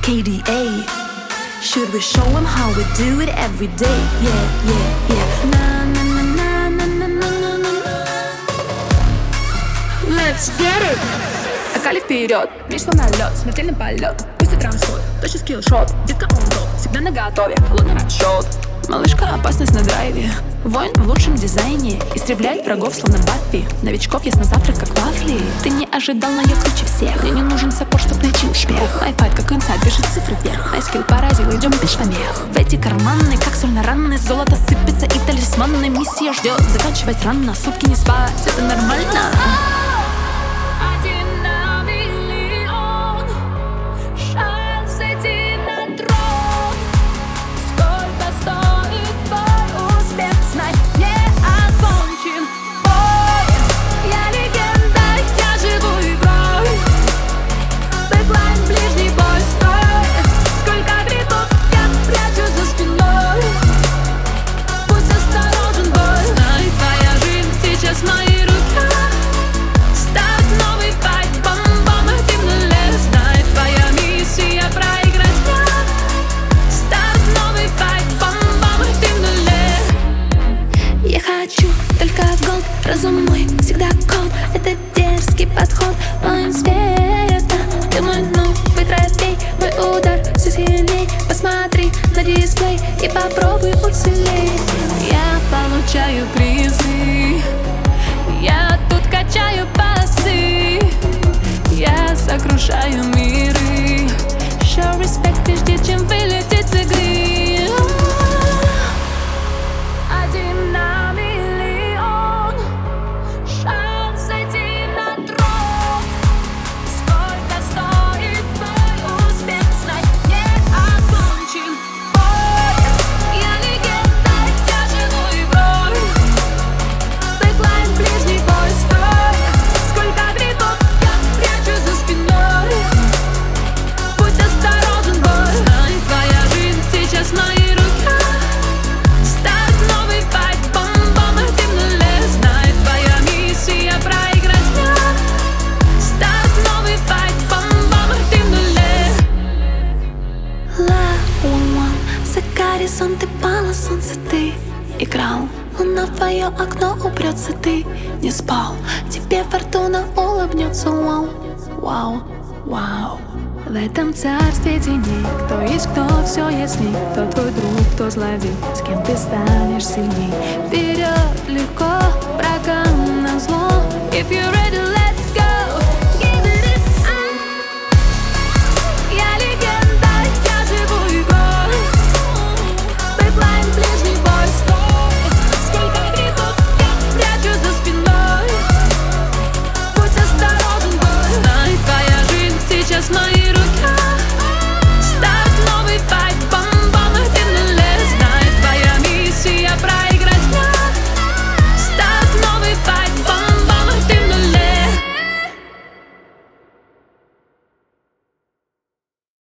KDA. Should we show them how we do it every day? Yeah, yeah, yeah. Na na na na na na na na na. Let's get it! Окали вперед, меч на лед, смертельный полет. Пусть и трансход, точно скиллшот. Детка он топ, всегда наготове, холодный расчет. Малышка, опасность на драйве. Воин в лучшем дизайне. Истребляет врагов, словно Баффи. Новичков ест на завтрак, как вафли. Ты не ожидал, но я круче всех. Мне не нужен саппорт, чтоб найти успех. Майфайт, как инсайд, бежит цифры вверх. Мой скилл поразил, идем без помех. В эти карманы, как соль на раны. Золото сыпется и талисманы. Миссия ждет, заканчивать рано. Сутки не спать, это нормально. Только голд, разум мой всегда кол. Это дерзкий подход, воин света. Ты мой новый трофей, мой удар все сильней. Посмотри на дисплей и попробуй уцелеть. Я получаю призы, я тут качаю пасы. Я сокрушаю миры. Show respect, прежде чем вылететь с игры. Горизонты пало, солнце ты играл. Луна в твое окно упрется, ты не спал. Тебе фортуна улыбнется, вау, вау, вау. В этом царстве теней, кто есть кто, все ясней. Кто твой друг, кто злодей, с кем ты станешь сильней. Вперед легко, врагам назло. If you're ready,